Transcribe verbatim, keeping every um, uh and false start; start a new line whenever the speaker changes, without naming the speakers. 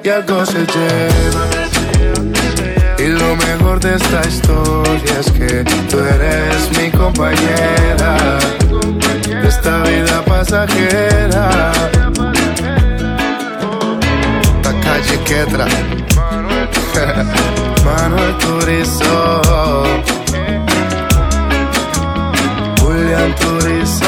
y algo se lleva. Y lo mejor de esta historia es que tú eres mi compañera de esta vida pasajera. La calle Quetra, Manuel Turizo, Julián Turizo.